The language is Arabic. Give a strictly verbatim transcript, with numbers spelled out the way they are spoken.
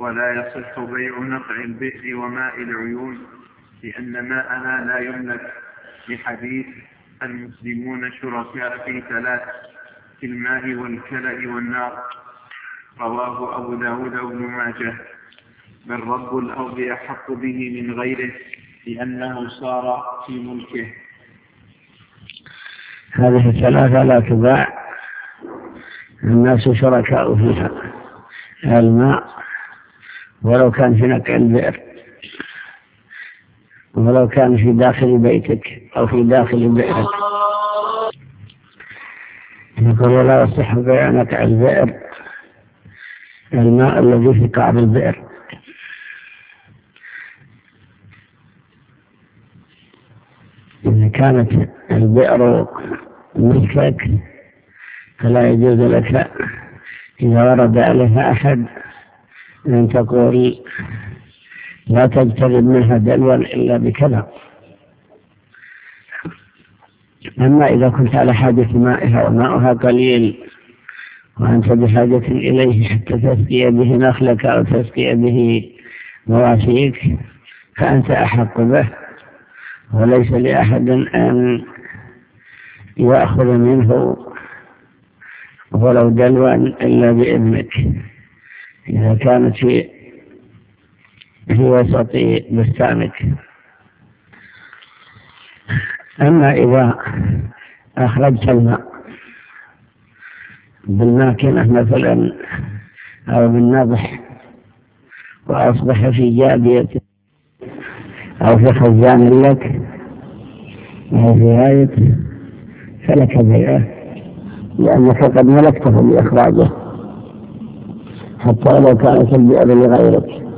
ولا يصح بيع نقع البئر وماء العيون لأن ماءها لا يملك، لحديث المسلمون شركاء في ثلاث: في الماء والكلأ والنار، رواه أبو داود وابن ماجه. بل رب الأرض أحق به من غيره لأنه صار في ملكه. هذه الثلاثة لا تباع، الناس شركاء فيها: الماء ولو كان في نقع البئر، ولو كان في داخل بيتك أو في داخل بئرك. يقول: ولا يصح بيع نقع البئر، الماء الذي في قعر البئر. إذا كانت البئر ملكك فلا يجوز لك إذا ورد عليها أحد أن تقول: لا تجتذب منها دلوا إلا بكذا. أما إذا كنت على حاجة مائها وماؤها قليل وأنت بحاجة إليه حتى تسقي به نخلك أو تسقي به مواشيك فأنت أحق به، وليس لأحد أن يأخذ منه ولو دلوا إلا بإذنك إذا كانت في في وسط بستانك. أما إذا أخرجت الماء بالماكنة مثلا أو بالنضح وأصبح في جابية أو في خزان لك أو في غاية فلك بيعه، لأنك قد ملكته بإخراجه حتى لو كانت البئر لغيرك.